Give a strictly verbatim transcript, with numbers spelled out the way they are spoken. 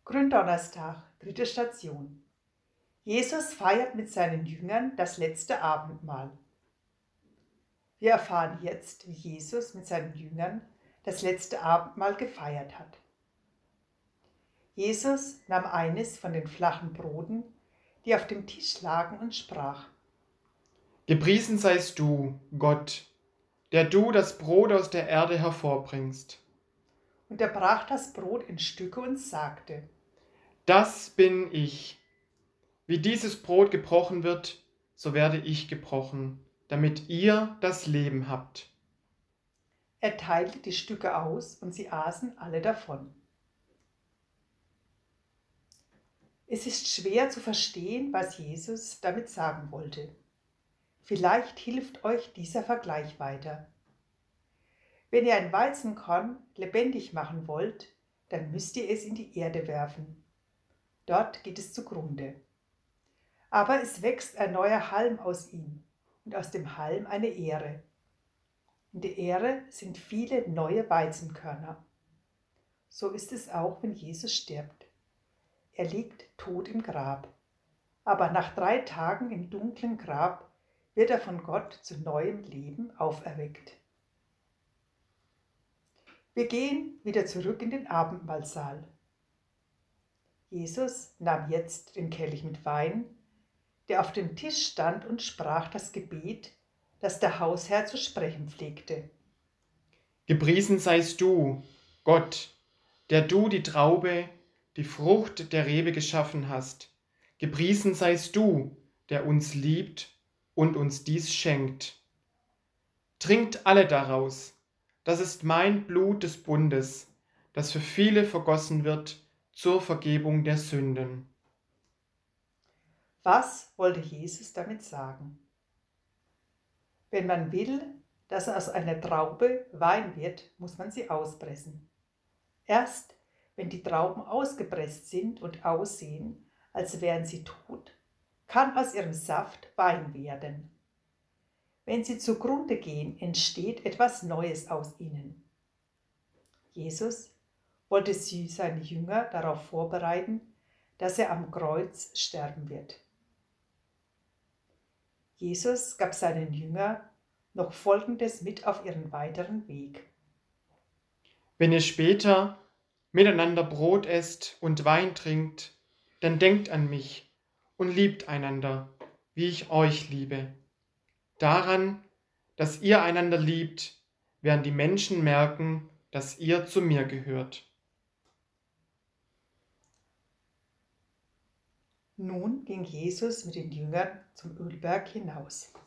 Gründonnerstag, dritte Station. Jesus feiert mit seinen Jüngern das letzte Abendmahl. Wir erfahren jetzt, wie Jesus mit seinen Jüngern das letzte Abendmahl gefeiert hat. Jesus nahm eines von den flachen Broten, die auf dem Tisch lagen, und sprach: Gepriesen seist du, Gott, der du das Brot aus der Erde hervorbringst. Und er brach das Brot in Stücke und sagte: Das bin ich. Wie dieses Brot gebrochen wird, so werde ich gebrochen, damit ihr das Leben habt. Er teilte die Stücke aus und sie aßen alle davon. Es ist schwer zu verstehen, was Jesus damit sagen wollte. Vielleicht hilft euch dieser Vergleich weiter. Wenn ihr ein Weizenkorn lebendig machen wollt, dann müsst ihr es in die Erde werfen. Dort geht es zugrunde. Aber es wächst ein neuer Halm aus ihm und aus dem Halm eine Ähre. In der Ähre sind viele neue Weizenkörner. So ist es auch, wenn Jesus stirbt. Er liegt tot im Grab. Aber nach drei Tagen im dunklen Grab wird er von Gott zu neuem Leben auferweckt. Wir gehen wieder zurück in den Abendmahlsaal. Jesus nahm jetzt den Kelch mit Wein, der auf dem Tisch stand, und sprach das Gebet, das der Hausherr zu sprechen pflegte. Gepriesen seist du, Gott, der du die Traube, die Frucht der Rebe geschaffen hast. Gepriesen seist du, der uns liebt und uns dies schenkt. Trinkt alle daraus. Das ist mein Blut des Bundes, das für viele vergossen wird zur Vergebung der Sünden. Was wollte Jesus damit sagen? Wenn man will, dass aus einer Traube Wein wird, muss man sie auspressen. Erst wenn die Trauben ausgepresst sind und aussehen, als wären sie tot, kann aus ihrem Saft Wein werden. Wenn sie zugrunde gehen, entsteht etwas Neues aus ihnen. Jesus wollte sie, seine Jünger, darauf vorbereiten, dass er am Kreuz sterben wird. Jesus gab seinen Jüngern noch Folgendes mit auf ihren weiteren Weg. Wenn ihr später miteinander Brot esst und Wein trinkt, dann denkt an mich und liebt einander, wie ich euch liebe. Daran, dass ihr einander liebt, werden die Menschen merken, dass ihr zu mir gehört. Nun ging Jesus mit den Jüngern zum Ölberg hinaus.